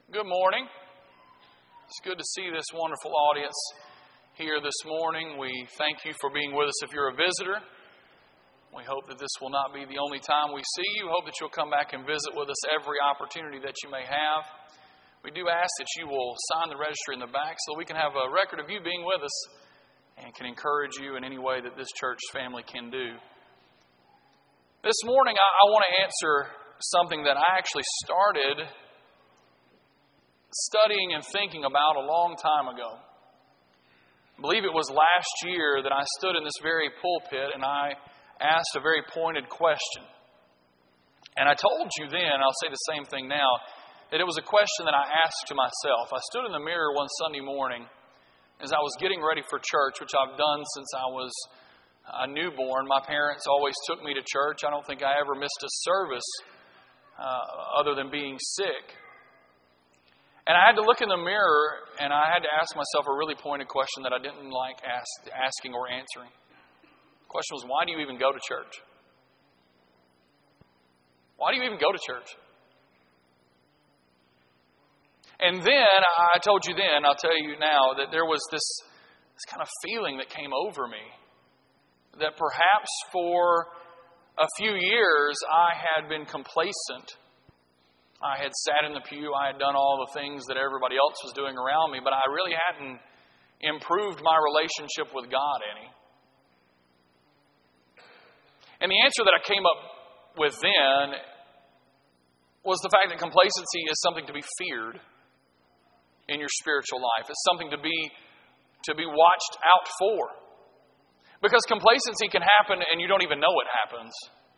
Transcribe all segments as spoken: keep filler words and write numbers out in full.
Good morning. It's good to see this wonderful audience here this morning. We thank you for being with us if you're a visitor. We hope that this will not be the only time we see you. Hope that you'll come back and visit with us every opportunity that you may have. We do ask that you will sign the register in the back so we can have a record of you being with us and can encourage you in any way that this church family can do. This morning, I, I want to answer something that I actually started studying and thinking about a long time ago. I believe it was last year that I stood in this very pulpit and I asked a very pointed question. And I told you then, I'll say the same thing now, that it was a question that I asked to myself. I stood in the mirror one Sunday morning as I was getting ready for church, which I've done since I was a newborn. My parents always took me to church. I don't think I ever missed a service uh, other than being sick. And I had to look in the mirror and I had to ask myself a really pointed question that I didn't like ask, asking or answering. The question was, why do you even go to church? Why do you even go to church? And then, I told you then, I'll tell you now, that there was this, this kind of feeling that came over me. That perhaps for a few years I had been complacent. I had sat in the pew, I had done all the things that everybody else was doing around me, but I really hadn't improved my relationship with God any. And the answer that I came up with then was the fact that complacency is something to be feared in your spiritual life. It's something to be, to be watched out for. Because complacency can happen and you don't even know it happens.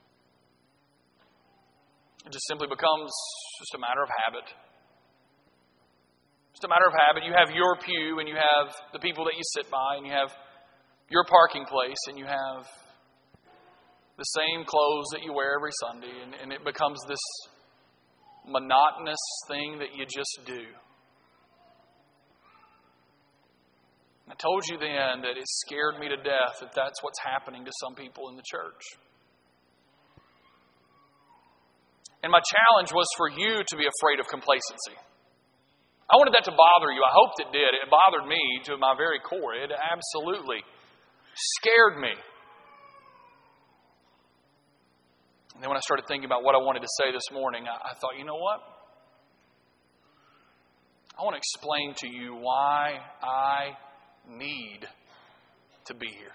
It just simply becomes just a matter of habit. Just a matter of habit. You have your pew and you have the people that you sit by and you have your parking place and you have the same clothes that you wear every Sunday, and, and it becomes this monotonous thing that you just do. I told you then that it scared me to death that that's what's happening to some people in the church. And my challenge was for you to be afraid of complacency. I wanted that to bother you. I hoped it did. It bothered me to my very core. It absolutely scared me. And then when I started thinking about what I wanted to say this morning, I, I thought, you know what? I want to explain to you why I need to be here.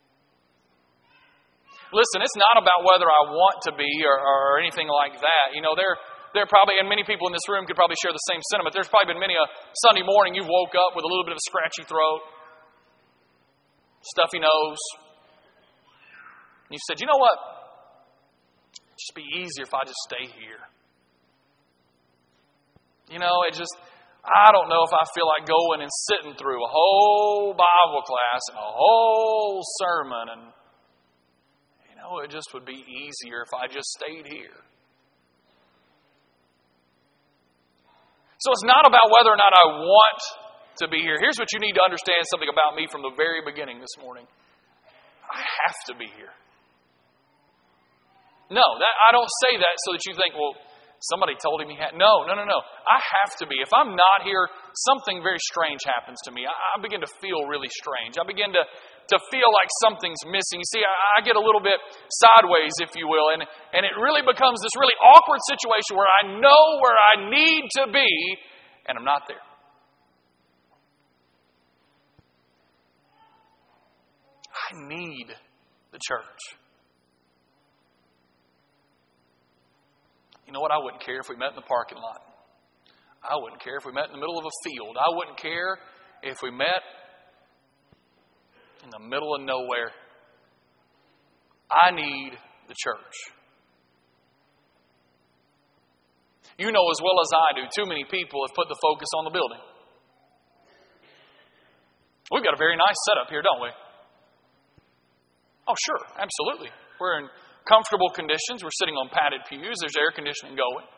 Listen, it's not about whether I want to be or, or anything like that. You know, there, there probably, and many people in this room could probably share the same sentiment. There's probably been many a Sunday morning you've woke up with a little bit of a scratchy throat, stuffy nose. And you said, you know what? It'd just be easier if I just stay here. You know, it just, I don't know if I feel like going and sitting through a whole Bible class and a whole sermon, and you know, it just would be easier if I just stayed here. So it's not about whether or not I want to be here. Here's what you need to understand something about me from the very beginning this morning. I have to be here. No, that, I don't say that so that you think, well, somebody told him he had. No, no, no, no. I have to be. If I'm not here, something very strange happens to me. I, I begin to feel really strange. I begin to, to feel like something's missing. You see, I, I get a little bit sideways, if you will, and, and it really becomes this really awkward situation where I know where I need to be, and I'm not there. I need the church. You know what? I wouldn't care if we met in the parking lot. I wouldn't care if we met in the middle of a field. I wouldn't care if we met in the middle of nowhere. I need the church. You know as well as I do, too many people have put the focus on the building. We've got a very nice setup here, don't we? Oh, sure, absolutely. We're in comfortable conditions. We're sitting on padded pews. There's air conditioning going.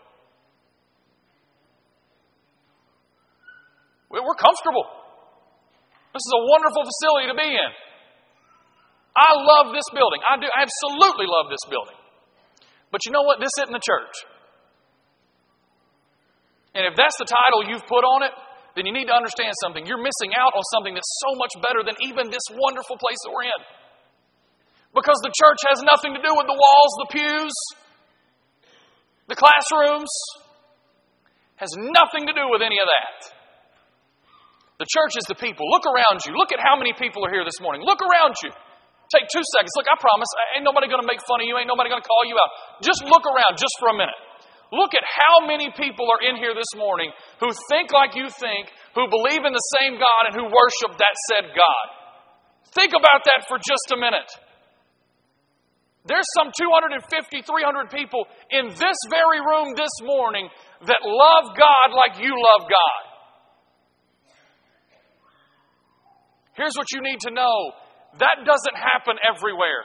We're comfortable. This is a wonderful facility to be in. I love this building. I do absolutely love this building. But you know what? This isn't the church. And if that's the title you've put on it, then you need to understand something. You're missing out on something that's so much better than even this wonderful place that we're in. Because the church has nothing to do with the walls, the pews, the classrooms. Has nothing to do with any of that. The church is the people. Look around you. Look at how many people are here this morning. Look around you. Take two seconds. Look, I promise, ain't nobody going to make fun of you. Ain't nobody going to call you out. Just look around just for a minute. Look at how many people are in here this morning who think like you think, who believe in the same God, and who worship that said God. Think about that for just a minute. There's some two hundred fifty, three hundred people in this very room this morning that love God like you love God. Here's what you need to know. That doesn't happen everywhere.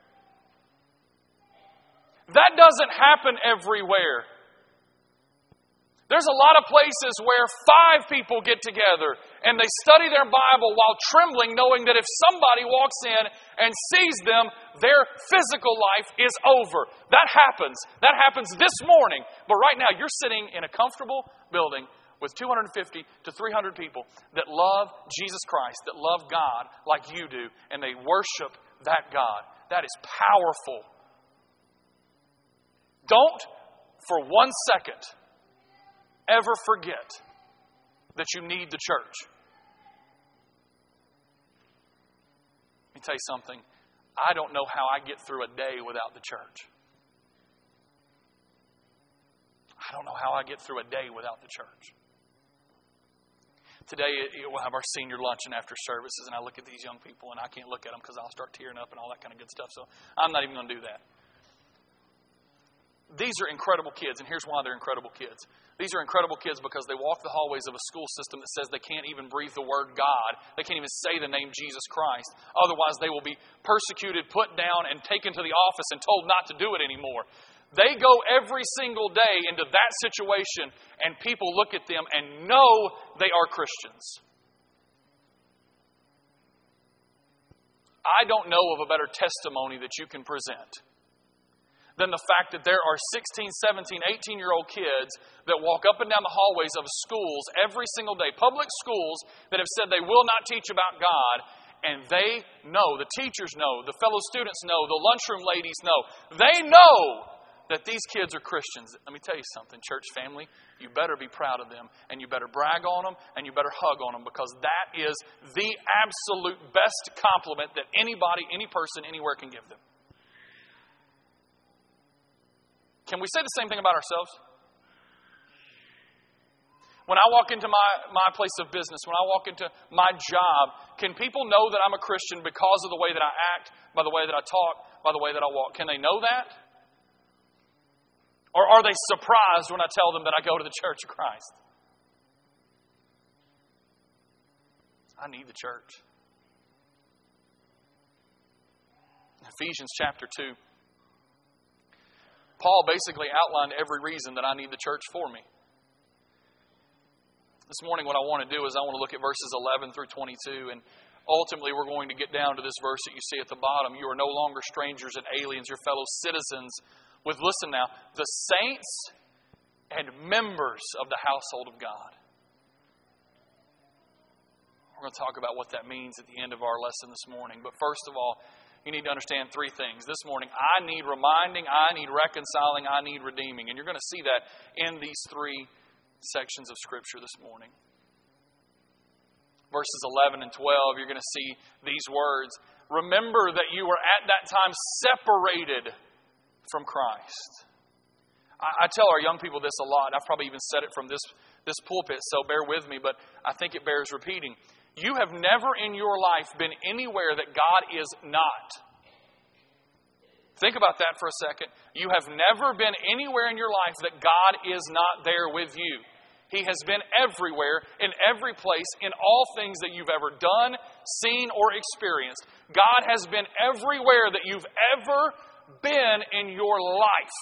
That doesn't happen everywhere. There's a lot of places where five people get together and they study their Bible while trembling, knowing that if somebody walks in and sees them, their physical life is over. That happens. That happens this morning. But right now, you're sitting in a comfortable building with two hundred fifty to three hundred people that love Jesus Christ, that love God like you do, and they worship that God. That is powerful. Don't, for one second, ever forget that you need the church. Let me tell you something. I don't know how I get through a day without the church. I don't know how I get through a day without the church. Today, we'll have our senior luncheon after services, and I look at these young people, and I can't look at them because I'll start tearing up and all that kind of good stuff. So I'm not even going to do that. These are incredible kids, and here's why they're incredible kids. These are incredible kids because they walk the hallways of a school system that says they can't even breathe the word God. They can't even say the name Jesus Christ. Otherwise, they will be persecuted, put down, and taken to the office and told not to do it anymore. They go every single day into that situation, and people look at them and know they are Christians. I don't know of a better testimony that you can present than the fact that there are sixteen, seventeen, eighteen-year-old kids that walk up and down the hallways of schools every single day, public schools that have said they will not teach about God, and they know, the teachers know, the fellow students know, the lunchroom ladies know, they know that these kids are Christians. Let me tell you something, church family, you better be proud of them, and you better brag on them, and you better hug on them, because that is the absolute best compliment that anybody, any person, anywhere can give them. Can we say the same thing about ourselves? When I walk into my, my place of business, when I walk into my job, can people know that I'm a Christian because of the way that I act, by the way that I talk, by the way that I walk? Can they know that? Or are they surprised when I tell them that I go to the Church of Christ? I need the church. Ephesians chapter two. Paul basically outlined every reason that I need the church for me. This morning what I want to do is I want to look at verses eleven through twenty-two, and ultimately we're going to get down to this verse that you see at the bottom. You are no longer strangers and aliens, your fellow citizens with, listen now, the saints and members of the household of God. We're going to talk about what that means at the end of our lesson this morning. But first of all, you need to understand three things. This morning, I need reminding, I need reconciling, I need redeeming. And you're going to see that in these three sections of Scripture this morning. Verses eleven and twelve, you're going to see these words. Remember that you were at that time separated from Christ. I, I tell our young people this a lot. I've probably even said it from this, this pulpit, so bear with me, but I think it bears repeating. You have never in your life been anywhere that God is not. Think about that for a second. You have never been anywhere in your life that God is not there with you. He has been everywhere, in every place, in all things that you've ever done, seen, or experienced. God has been everywhere that you've ever been in your life.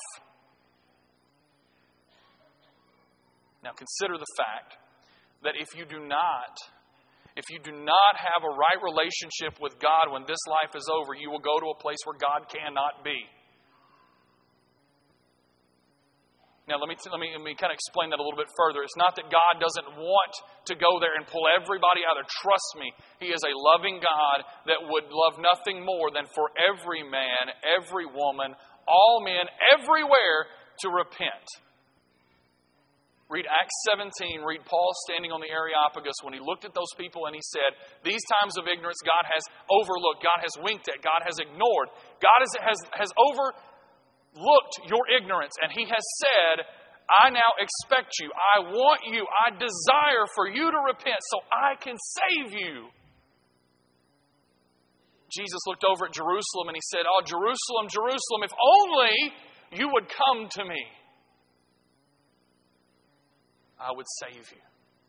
Now consider the fact that if you do not If you do not have a right relationship with God when this life is over, you will go to a place where God cannot be. Now, let me, let me let me kind of explain that a little bit further. It's not that God doesn't want to go there and pull everybody out of there. Trust me, He is a loving God that would love nothing more than for every man, every woman, all men, everywhere to repent. Read Acts seventeen. Read Paul standing on the Areopagus when he looked at those people and he said, these times of ignorance God has overlooked, God has winked at, God has ignored. God has, has, has overlooked your ignorance, and He has said, I now expect you, I want you, I desire for you to repent so I can save you. Jesus looked over at Jerusalem and He said, oh, Jerusalem, Jerusalem, if only you would come to me, I would save you.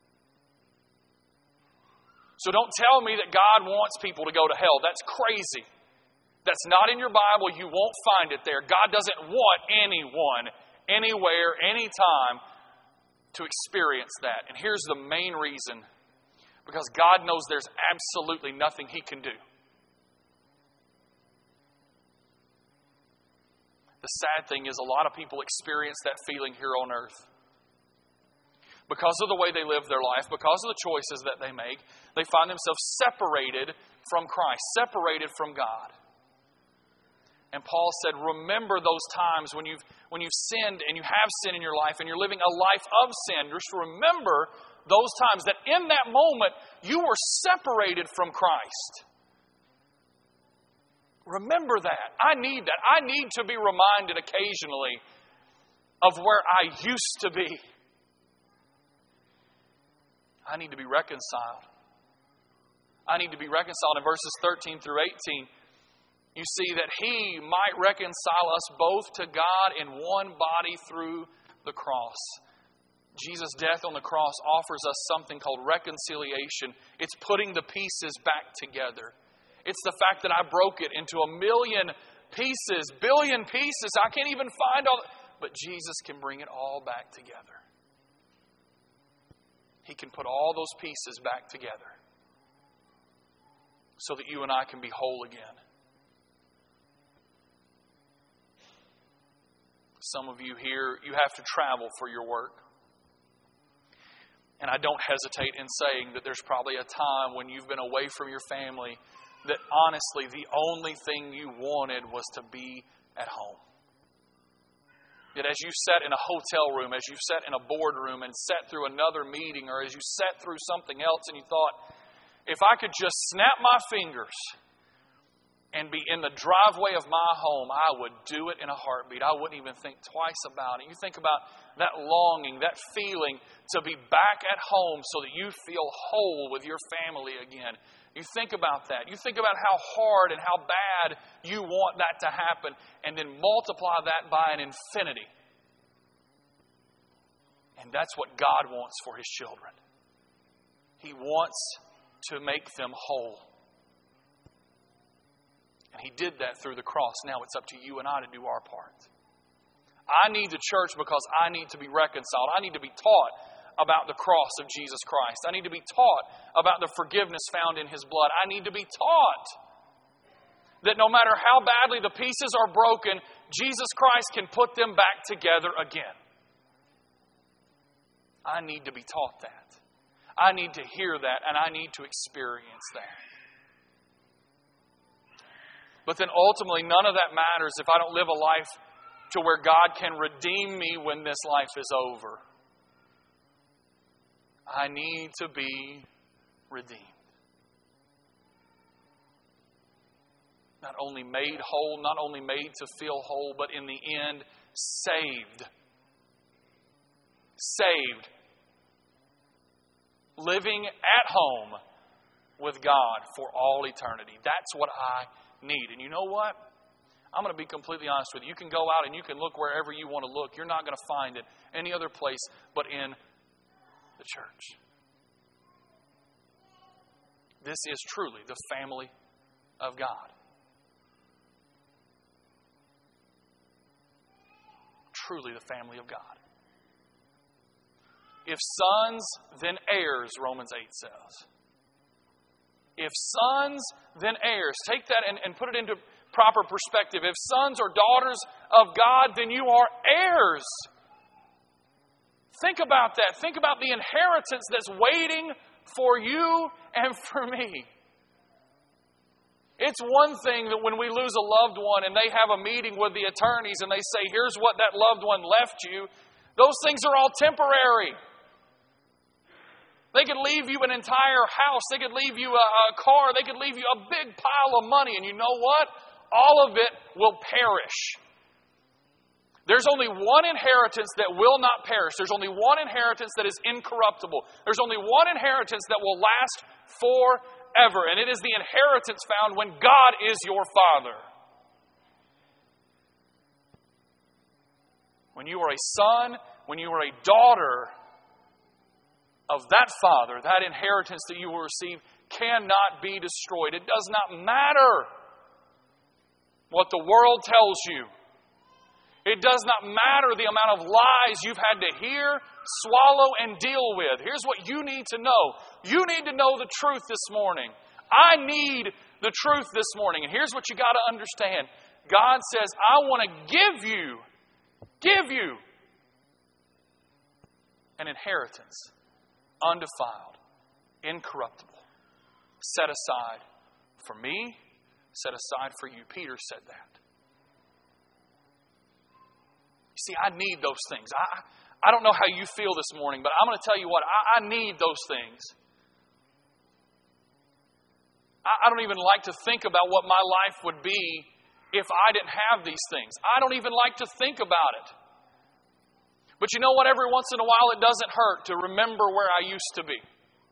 So don't tell me that God wants people to go to hell. That's crazy. That's not in your Bible. You won't find it there. God doesn't want anyone, anywhere, anytime to experience that. And here's the main reason. Because God knows there's absolutely nothing He can do. The sad thing is a lot of people experience that feeling here on earth. Because of the way they live their life, because of the choices that they make, they find themselves separated from Christ, separated from God. And Paul said, remember those times when you've, when you've sinned and you have sin in your life and you're living a life of sin. Just remember those times that in that moment you were separated from Christ. Remember that. I need that. I need to be reminded occasionally of where I used to be. I need to be reconciled. I need to be reconciled. In verses thirteen through eighteen, you see that He might reconcile us both to God in one body through the cross. Jesus' death on the cross offers us something called reconciliation. It's putting the pieces back together. It's the fact that I broke it into a million pieces, billion pieces. I can't even find all. But Jesus can bring it all back together. He can put all those pieces back together so that you and I can be whole again. Some of you here, you have to travel for your work. And I don't hesitate in saying that there's probably a time when you've been away from your family that honestly the only thing you wanted was to be at home. That as you sat in a hotel room, as you sat in a boardroom and sat through another meeting, or as you sat through something else and you thought, if I could just snap my fingers and be in the driveway of my home, I would do it in a heartbeat. I wouldn't even think twice about it. You think about that longing, that feeling to be back at home so that you feel whole with your family again. You think about that. You think about how hard and how bad you want that to happen, and then multiply that by an infinity. And that's what God wants for His children. He wants to make them whole. And He did that through the cross. Now it's up to you and I to do our part. I need the church because I need to be reconciled. I need to be taught about the cross of Jesus Christ. I need to be taught about the forgiveness found in His blood. I need to be taught that no matter how badly the pieces are broken, Jesus Christ can put them back together again. I need to be taught that. I need to hear that, and I need to experience that. But then ultimately, none of that matters if I don't live a life to where God can redeem me when this life is over. I need to be redeemed. Not only made whole, not only made to feel whole, but in the end, saved. Saved. Living at home with God for all eternity. That's what I need. And you know what? I'm going to be completely honest with you. You can go out and you can look wherever you want to look. You're not going to find it any other place but in the church. This is truly the family of God. Truly the family of God. If sons, then heirs, Romans eight says. If sons, then heirs. Take that and, and put it into proper perspective. If sons or daughters of God, then you are heirs Think about that. Think about the inheritance that's waiting for you and for me. It's one thing that when we lose a loved one and they have a meeting with the attorneys and they say, here's what that loved one left you. Those things are all temporary. They could leave you an entire house. They could leave you a, a car. They could leave you a big pile of money. And you know what? All of it will perish. There's only one inheritance that will not perish. There's only one inheritance that is incorruptible. There's only one inheritance that will last forever. And it is the inheritance found when God is your Father. When you are a son, when you are a daughter of that Father, that inheritance that you will receive cannot be destroyed. It does not matter what the world tells you. It does not matter the amount of lies you've had to hear, swallow, and deal with. Here's what you need to know. You need to know the truth this morning. I need the truth this morning. And here's what you got to understand. God says, I want to give you, give you an inheritance, undefiled, incorruptible, set aside for me, set aside for you. Peter said that. See, I need those things. I, I don't know how you feel this morning, but I'm going to tell you what, I, I need those things. I, I don't even like to think about what my life would be if I didn't have these things. I don't even like to think about it. But you know what? Every once in a while it doesn't hurt to remember where I used to be.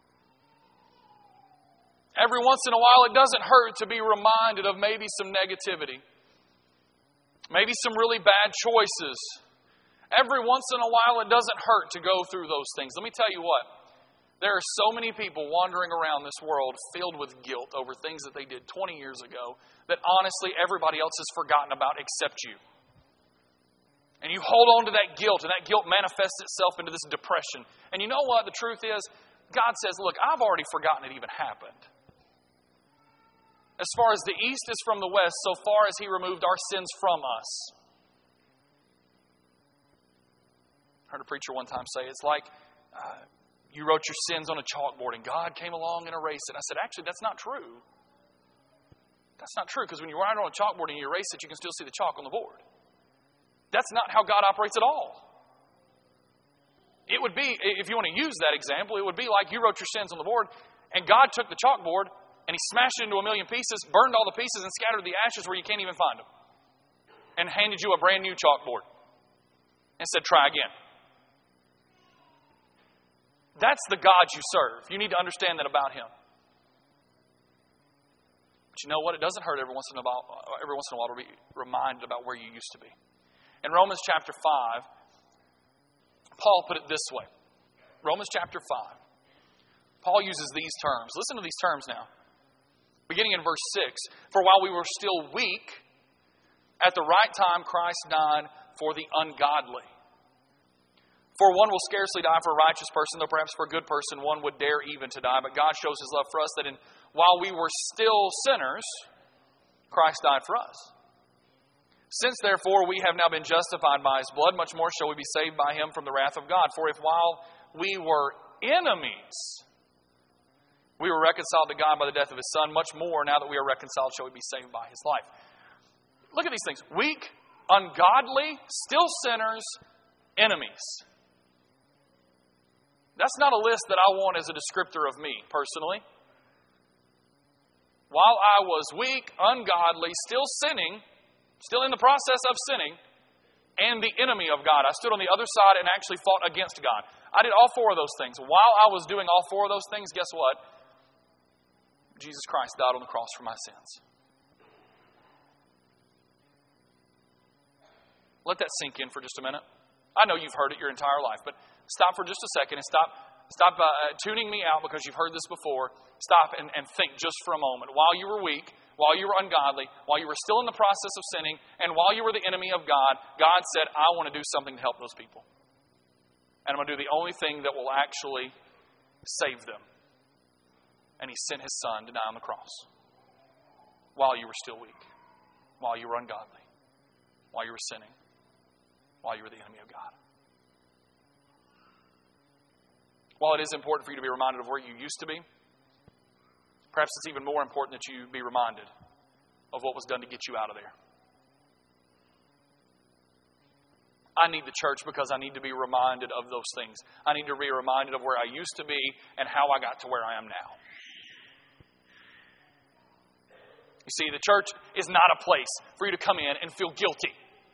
Every once in a while it doesn't hurt to be reminded of maybe some negativity. Maybe some really bad choices. Every once in a while, it doesn't hurt to go through those things. Let me tell you what. There are so many people wandering around this world filled with guilt over things that they did twenty years ago that honestly everybody else has forgotten about except you. And you hold on to that guilt, and that guilt manifests itself into this depression. And you know what the truth is? God says, look, I've already forgotten it even happened. As far as the east is from the west, so far as He removed our sins from us. I heard a preacher one time say, it's like uh, you wrote your sins on a chalkboard and God came along and erased it. I said, actually, that's not true. That's not true, because when you write it on a chalkboard and you erase it, you can still see the chalk on the board. That's not how God operates at all. It would be, if you want to use that example, it would be like you wrote your sins on the board and God took the chalkboard and He smashed it into a million pieces, burned all the pieces, and scattered the ashes where you can't even find them. And handed you a brand new chalkboard. And said, try again. That's the God you serve. You need to understand that about Him. But you know what? It doesn't hurt every once in a while, every once in a while to be reminded about where you used to be. In Romans chapter five, Paul put it this way. Romans chapter five. Paul uses these terms. Listen to these terms now. Beginning in verse six, for while we were still weak, at the right time Christ died for the ungodly. For one will scarcely die for a righteous person, though perhaps for a good person one would dare even to die. But God shows His love for us that in, while we were still sinners, Christ died for us. Since therefore we have now been justified by His blood, much more shall we be saved by Him from the wrath of God. For if while we were enemies, we were reconciled to God by the death of His Son, much more, now that we are reconciled, shall we be saved by His life. Look at these things. Weak, ungodly, still sinners, enemies. That's not a list that I want as a descriptor of me, personally. While I was weak, ungodly, still sinning, still in the process of sinning, and the enemy of God. I stood on the other side and actually fought against God. I did all four of those things. While I was doing all four of those things, guess what? Jesus Christ died on the cross for my sins. Let that sink in for just a minute. I know you've heard it your entire life, but stop for just a second and stop stop uh, tuning me out because you've heard this before. Stop and, and think just for a moment. While you were weak, while you were ungodly, while you were still in the process of sinning, and while you were the enemy of God, God said, I want to do something to help those people. And I'm going to do the only thing that will actually save them. And He sent His Son to die on the cross while you were still weak, while you were ungodly, while you were sinning, while you were the enemy of God. while it is important for you to be reminded of where you used to be, perhaps it's even more important that you be reminded of what was done to get you out of there. I need the church because I need to be reminded of those things. I need to be reminded of where I used to be and how I got to where I am now. You see, the church is not a place for you to come in and feel guilty.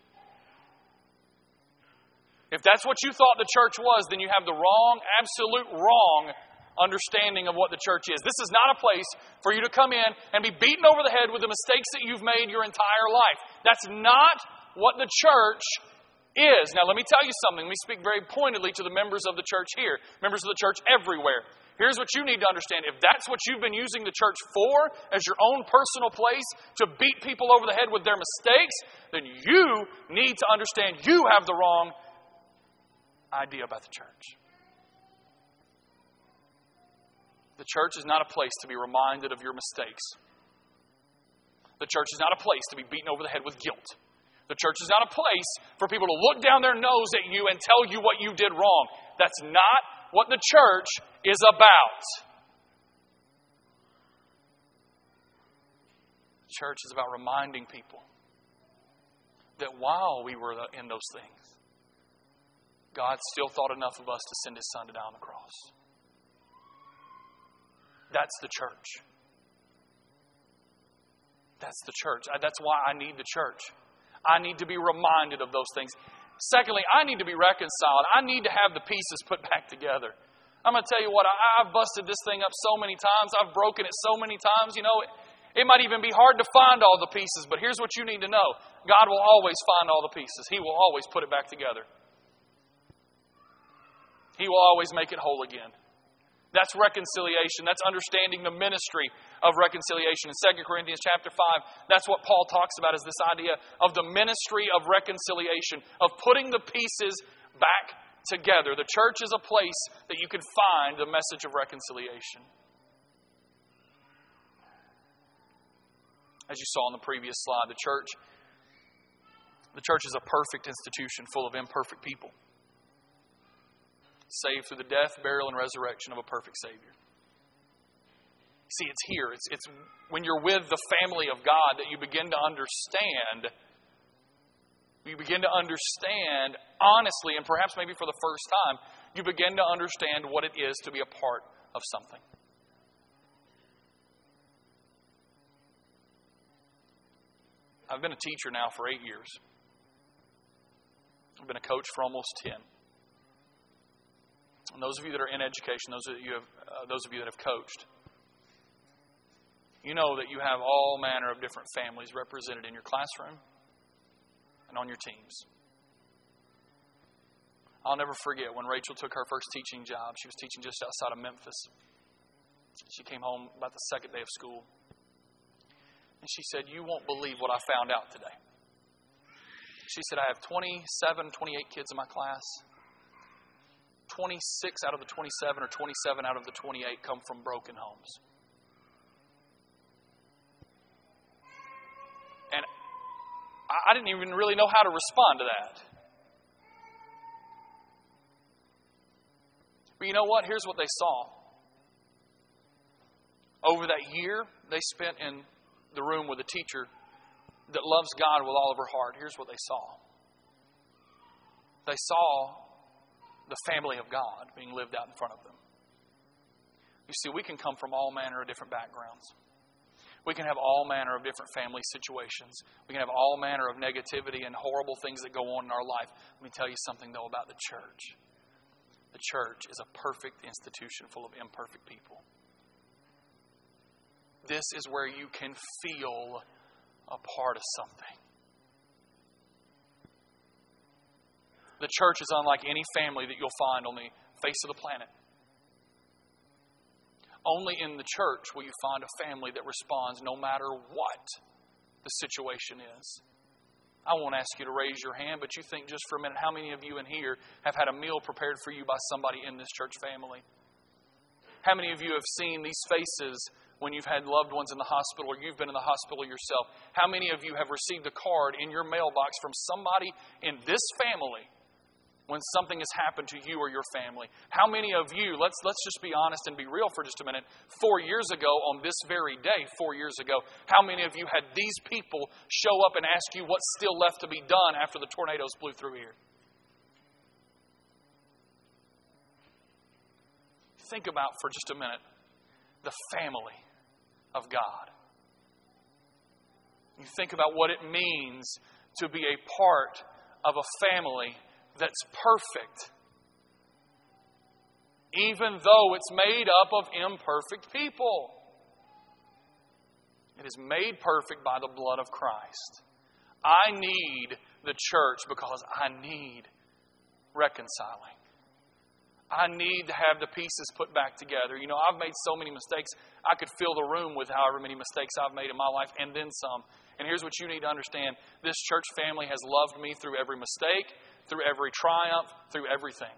If that's what you thought the church was, then you have the wrong, absolute wrong understanding of what the church is. This is not a place for you to come in and be beaten over the head with the mistakes that you've made your entire life. That's not what the church is. Now, let me tell you something. Let me speak very pointedly to the members of the church here, members of the church everywhere. Here's what you need to understand. If that's what you've been using the church for, as your own personal place to beat people over the head with their mistakes, then you need to understand you have the wrong idea about the church. The church is not a place to be reminded of your mistakes. The church is not a place to be beaten over the head with guilt. The church is not a place for people to look down their nose at you and tell you what you did wrong. That's not what the church is about. The church is about reminding people that while we were in those things, God still thought enough of us to send His Son to die on the cross. That's the church. That's the church. That's why I need the church. I need to be reminded of those things. Secondly, I need to be reconciled. I need to have the pieces put back together. I'm going to tell you what, I, I've busted this thing up so many times. I've broken it so many times. You know, it, it might even be hard to find all the pieces, but here's what you need to know. God will always find all the pieces. He will always put it back together. He will always make it whole again. That's reconciliation. That's understanding the ministry of reconciliation. In Second Corinthians chapter five, that's what Paul talks about, is this idea of the ministry of reconciliation, of putting the pieces back together. The church is a place that you can find the message of reconciliation. As you saw on the previous slide, the church, the church is a perfect institution full of imperfect people, saved through the death, burial, and resurrection of a perfect Savior. See, it's here. It's, it's when you're with the family of God that you begin to understand, you begin to understand honestly, and perhaps maybe for the first time, you begin to understand what it is to be a part of something. I've been a teacher now for eight years. I've been a coach for almost ten. And those of you that are in education, those of you, have, uh, those of you that have coached, you know that you have all manner of different families represented in your classroom and on your teams. I'll never forget when Rachel took her first teaching job. She was teaching just outside of Memphis. She came home about the second day of school. And she said, "You won't believe what I found out today." She said, "I have twenty-seven, twenty-eight kids in my class. twenty-six out of the twenty-seven or twenty-seven out of the twenty-eight come from broken homes." And I didn't even really know how to respond to that. But you know what? Here's what they saw. Over that year they spent in the room with a teacher that loves God with all of her heart, here's what they saw. They saw the family of God being lived out in front of them. You see, we can come from all manner of different backgrounds. We can have all manner of different family situations. We can have all manner of negativity and horrible things that go on in our life. Let me tell you something, though, about the church. The church is a perfect institution full of imperfect people. This is where you can feel a part of something. The church is unlike any family that you'll find on the face of the planet. Only in the church will you find a family that responds no matter what the situation is. I won't ask you to raise your hand, but you think just for a minute, how many of you in here have had a meal prepared for you by somebody in this church family? How many of you have seen these faces when you've had loved ones in the hospital or you've been in the hospital yourself? How many of you have received a card in your mailbox from somebody in this family when something has happened to you or your family? How many of you, let's, let's just be honest and be real for just a minute, four years ago on this very day, four years ago, how many of you had these people show up and ask you what's still left to be done after the tornadoes blew through here? Think about for just a minute the family of God. You think about what it means to be a part of a family that's perfect, even though it's made up of imperfect people. It is made perfect by the blood of Christ. I need the church because I need reconciling. I need to have the pieces put back together. You know, I've made so many mistakes. I could fill the room with however many mistakes I've made in my life, and then some. And here's what you need to understand. This church family has loved me through every mistake, through every triumph, through everything.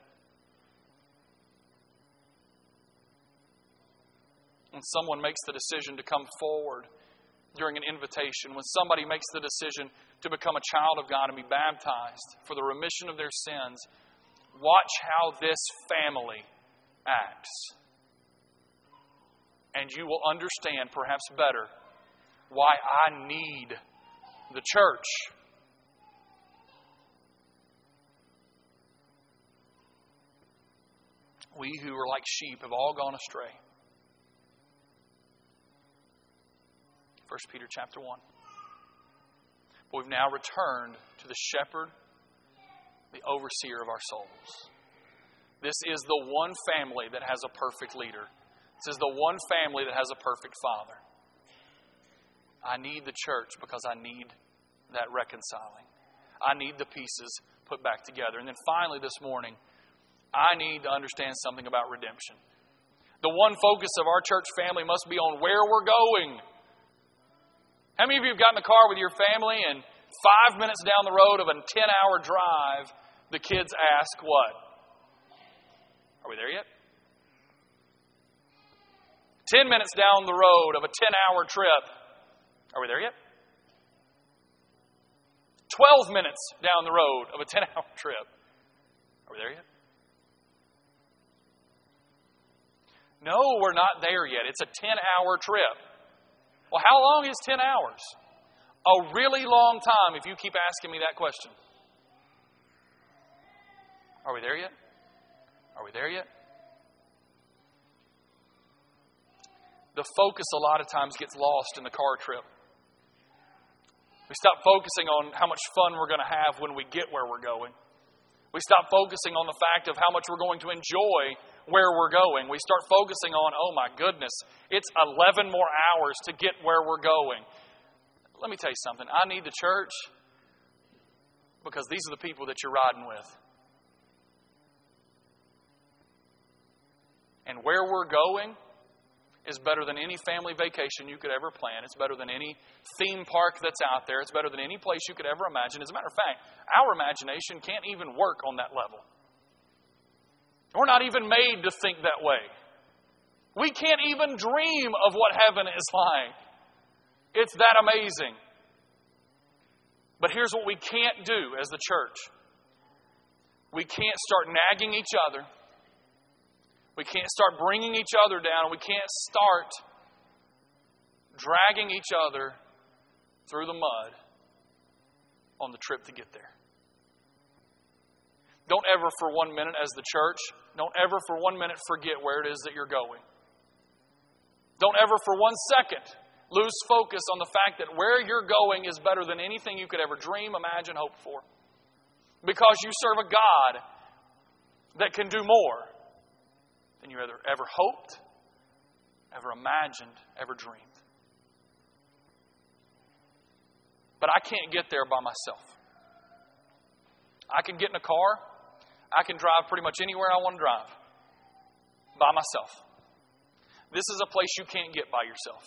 When someone makes the decision to come forward during an invitation, when somebody makes the decision to become a child of God and be baptized for the remission of their sins, watch how this family acts. And you will understand perhaps better why I need the church. We who are like sheep have all gone astray. First Peter chapter one. But we've now returned to the shepherd, the overseer of our souls. This is the one family that has a perfect leader. This is the one family that has a perfect father. I need the church because I need that reconciling. I need the pieces put back together. And then finally this morning, I need to understand something about redemption. The one focus of our church family must be on where we're going. How many of you have gotten in the car with your family and five minutes down the road of a ten-hour drive, the kids ask what? Are we there yet? Ten minutes down the road of a ten-hour trip, are we there yet? Twelve minutes down the road of a ten-hour trip, are we there yet? No, we're not there yet. It's a ten-hour trip. Well, how long is ten hours? A really long time if you keep asking me that question. Are we there yet? Are we there yet? The focus a lot of times gets lost in the car trip. We stop focusing on how much fun we're going to have when we get where we're going. We stop focusing on the fact of how much we're going to enjoy where we're going. We start focusing on, oh my goodness, it's eleven more hours to get where we're going. Let me tell you something. I need the church because these are the people that you're riding with. And where we're going is better than any family vacation you could ever plan. It's better than any theme park that's out there. It's better than any place you could ever imagine. As a matter of fact, our imagination can't even work on that level. We're not even made to think that way. We can't even dream of what heaven is like. It's that amazing. But here's what we can't do as the church. We can't start nagging each other. We can't start bringing each other down. We can't start dragging each other through the mud on the trip to get there. Don't ever for one minute as the church, don't ever for one minute forget where it is that you're going. Don't ever for one second lose focus on the fact that where you're going is better than anything you could ever dream, imagine, hope for. Because you serve a God that can do more than you ever, ever hoped, ever imagined, ever dreamed. But I can't get there by myself. I can get in a car. I can drive pretty much anywhere I want to drive by myself. This is a place you can't get by yourself.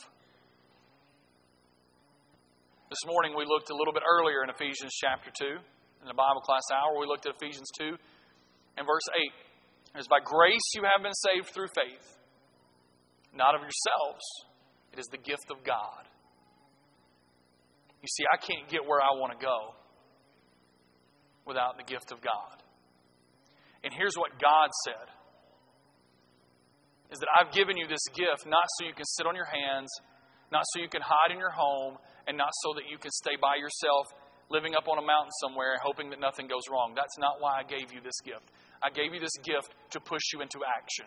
This morning we looked a little bit earlier in Ephesians chapter two. In the Bible class hour, we looked at Ephesians two and verse eight. It is by grace you have been saved through faith, not of yourselves. It is the gift of God. You see, I can't get where I want to go without the gift of God. And here's what God said. Is that I've given you this gift not so you can sit on your hands, not so you can hide in your home, and not so that you can stay by yourself, living up on a mountain somewhere, hoping that nothing goes wrong. That's not why I gave you this gift. I gave you this gift to push you into action.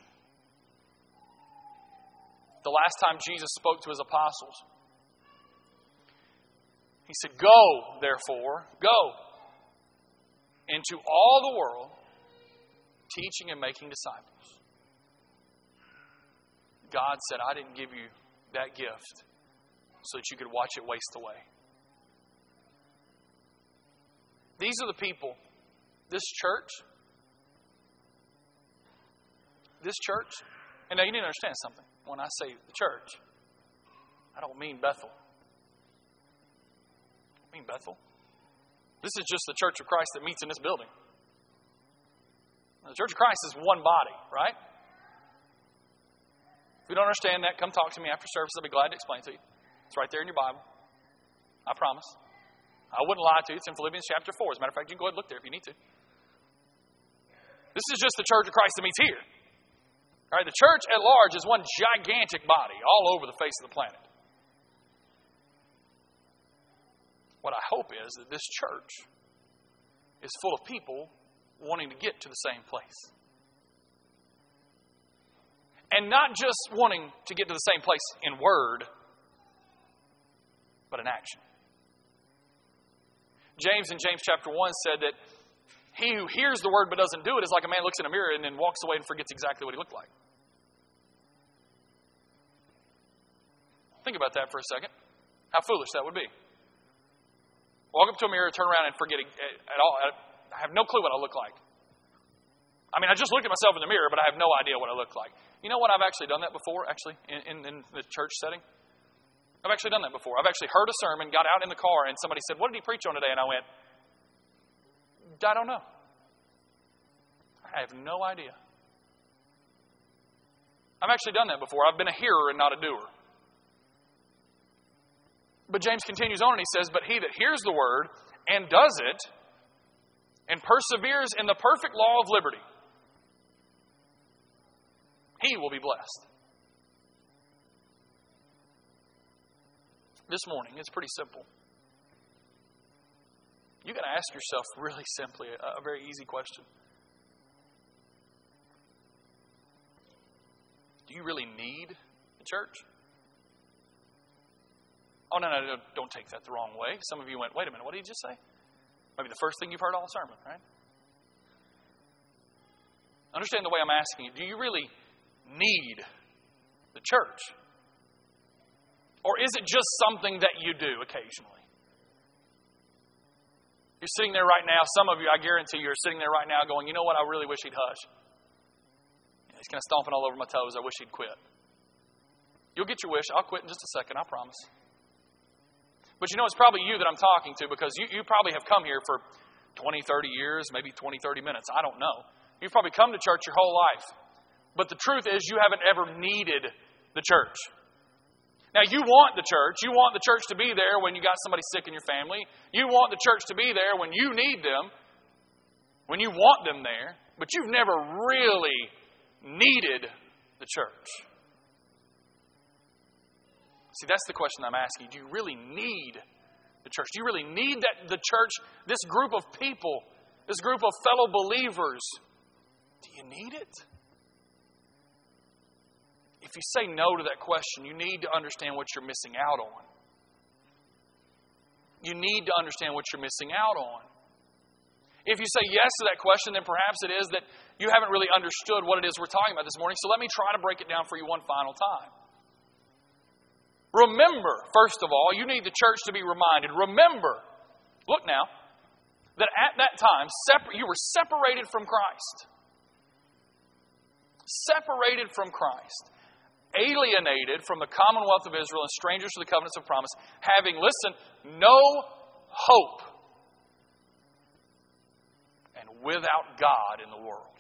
The last time Jesus spoke to His apostles, He said, "Go, therefore, go into all the world, teaching and making disciples." God said, "I didn't give you that gift so that you could watch it waste away." These are the people, this church, this church, and now you need to understand something. When I say the church, I don't mean Bethel. I mean Bethel. This is just the Church of Christ that meets in this building. The Church of Christ is one body, right? If you don't understand that, come talk to me after service. I'll be glad to explain it to you. It's right there in your Bible. I promise. I wouldn't lie to you. It's in Philippians chapter four. As a matter of fact, you can go ahead and look there if you need to. This is just the Church of Christ that meets here. All right, the church at large is one gigantic body all over the face of the planet. What I hope is that this church is full of people wanting to get to the same place. And not just wanting to get to the same place in word, but in action. James in James chapter one said that he who hears the word but doesn't do it is like a man looks in a mirror and then walks away and forgets exactly what he looked like. Think about that for a second. How foolish that would be. Walk up to a mirror, turn around, and forget it at all. I have no clue what I look like. I mean, I just looked at myself in the mirror, but I have no idea what I look like. You know what? I've actually done that before, actually, in, in, in the church setting. I've actually done that before. I've actually heard a sermon, got out in the car, and somebody said, "What did he preach on today?" And I went, "I don't know. I have no idea." I've actually done that before. I've been a hearer and not a doer. But James continues on and he says, "But he that hears the word and does it and perseveres in the perfect law of liberty, he will be blessed." This morning, it's pretty simple. You've got to ask yourself really simply a, a very easy question. Do you really need the church? Oh, no, no, no, don't take that the wrong way. Some of you went, "Wait a minute, what did he just say?" Maybe the first thing you've heard all sermon, right? Understand the way I'm asking you. Do you really need the church? Or is it just something that you do occasionally? You're sitting there right now. Some of you, I guarantee you, are sitting there right now going, "You know what? I really wish he'd hush. He's kind of stomping all over my toes. I wish he'd quit." You'll get your wish. I'll quit in just a second, I promise. But you know, it's probably you that I'm talking to because you, you probably have come here for twenty, thirty years, maybe twenty, thirty minutes. I don't know. You've probably come to church your whole life. But the truth is you haven't ever needed the church. Now, you want the church. You want the church to be there when you got somebody sick in your family. You want the church to be there when you need them, when you want them there. But you've never really needed the church. See, that's the question I'm asking. Do you really need the church? Do you really need that the church, this group of people, this group of fellow believers? Do you need it? If you say no to that question, you need to understand what you're missing out on. You need to understand what you're missing out on. If you say yes to that question, then perhaps it is that you haven't really understood what it is we're talking about this morning. So let me try to break it down for you one final time. Remember, first of all, you need the church to be reminded. Remember, look now, that at that time, separ- you were separated from Christ. Separated from Christ. Alienated from the commonwealth of Israel and strangers to the covenants of promise, having, listen, no hope and without God in the world.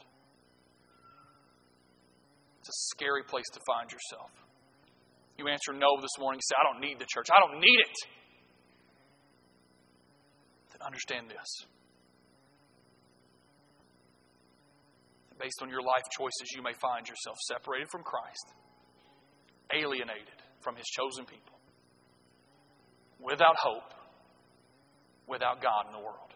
It's a scary place to find yourself. You answer no this morning, say, "I don't need the church. I don't need it." Then understand this. Based on your life choices, you may find yourself separated from Christ, alienated from His chosen people, without hope, without God in the world.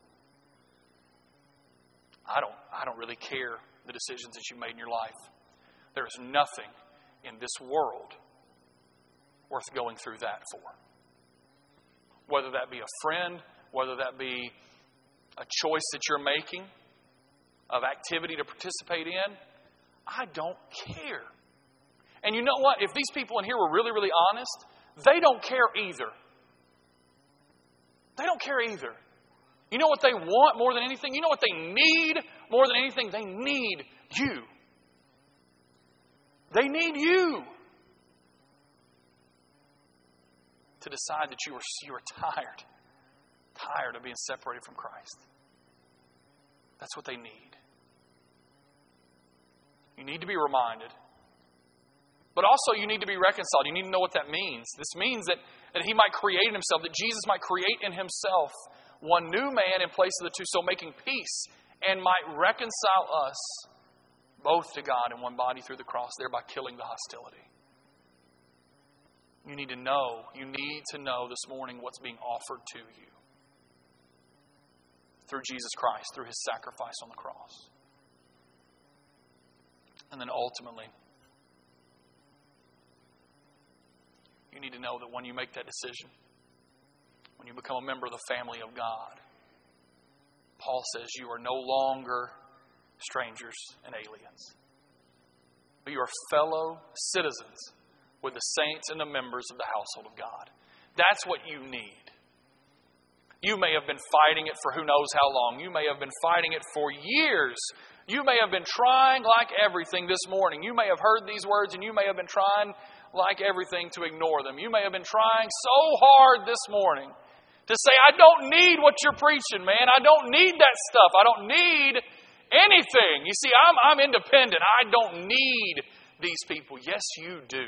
I don't, I don't really care the decisions that you've made in your life. There is nothing in this world worth going through that for. Whether that be a friend, whether that be a choice that you're making of activity to participate in, I don't care. And you know what? If these people in here were really, really honest, they don't care either. They don't care either. You know what they want more than anything? You know what they need more than anything? They need you. They need you to decide that you are, you are tired. Tired of being separated from Christ. That's what they need. You need to be reminded. But also you need to be reconciled. You need to know what that means. This means that, that He might create in Himself, that Jesus might create in Himself one new man in place of the two, so making peace, and might reconcile us both to God in one body through the cross, thereby killing the hostility. You need to know, you need to know this morning what's being offered to you through Jesus Christ, through His sacrifice on the cross. And then ultimately, you need to know that when you make that decision, when you become a member of the family of God, Paul says you are no longer strangers and aliens, but you are fellow citizens with the saints and the members of the household of God. That's what you need. You may have been fighting it for who knows how long. You may have been fighting it for years. You may have been trying like everything this morning. You may have heard these words and you may have been trying like everything to ignore them. You may have been trying so hard this morning to say, I don't need what you're preaching, man. I don't need that stuff. I don't need anything. You see, I'm, I'm independent. I don't need these people. Yes, you do.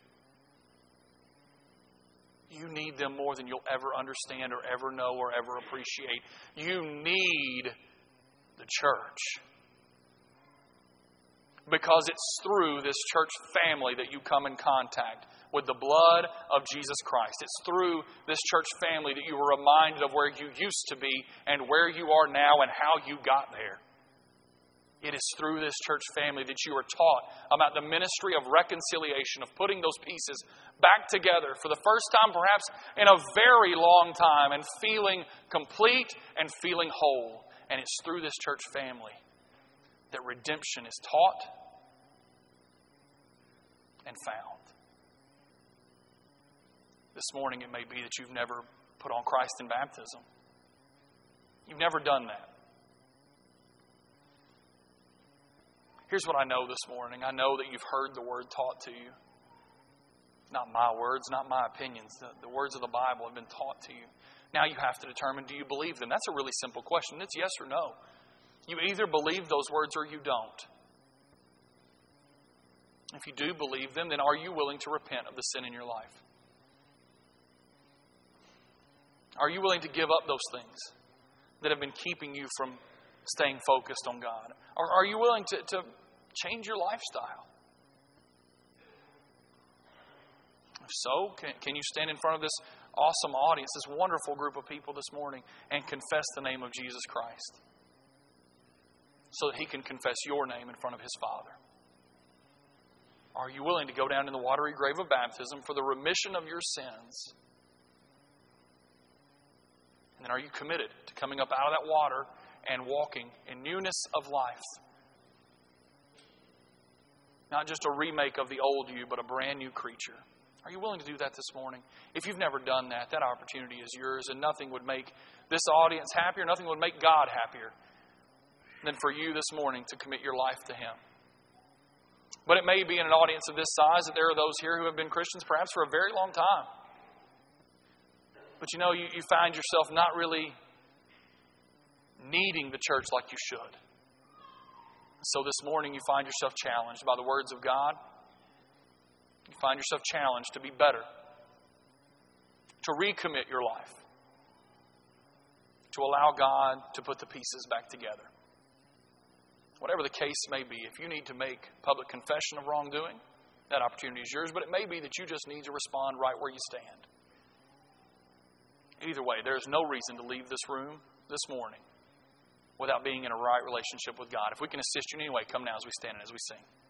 You need them more than you'll ever understand or ever know or ever appreciate. You need the church. Because it's through this church family that you come in contact with the blood of Jesus Christ. It's through this church family that you are reminded of where you used to be and where you are now and how you got there. It is through this church family that you are taught about the ministry of reconciliation, of putting those pieces back together for the first time perhaps in a very long time and feeling complete and feeling whole. And it's through this church family that redemption is taught and found. This morning it may be that you've never put on Christ in baptism. You've never done that. Here's what I know this morning. I know that you've heard the Word taught to you. Not my words, not my opinions. The, the words of the Bible have been taught to you. Now you have to determine, do you believe them? That's a really simple question. It's yes or no. You either believe those words or you don't. If you do believe them, then are you willing to repent of the sin in your life? Are you willing to give up those things that have been keeping you from staying focused on God? Or are you willing to, to change your lifestyle? If so, can, can you stand in front of this awesome audience, this wonderful group of people this morning, and confess the name of Jesus Christ so that He can confess your name in front of His Father? Are you willing to go down in the watery grave of baptism for the remission of your sins? And then are you committed to coming up out of that water and walking in newness of life? Not just a remake of the old you, but a brand new creature. Are you willing to do that this morning? If you've never done that, that opportunity is yours, and nothing would make this audience happier, nothing would make God happier than for you this morning to commit your life to Him. But it may be in an audience of this size that there are those here who have been Christians perhaps for a very long time. But you know, you, you find yourself not really needing the church like you should. So this morning you find yourself challenged by the words of God. You find yourself challenged to be better, to recommit your life, to allow God to put the pieces back together. Whatever the case may be, if you need to make public confession of wrongdoing, that opportunity is yours. But it may be that you just need to respond right where you stand. Either way, there's no reason to leave this room this morning without being in a right relationship with God. If we can assist you in any way, come now as we stand and as we sing.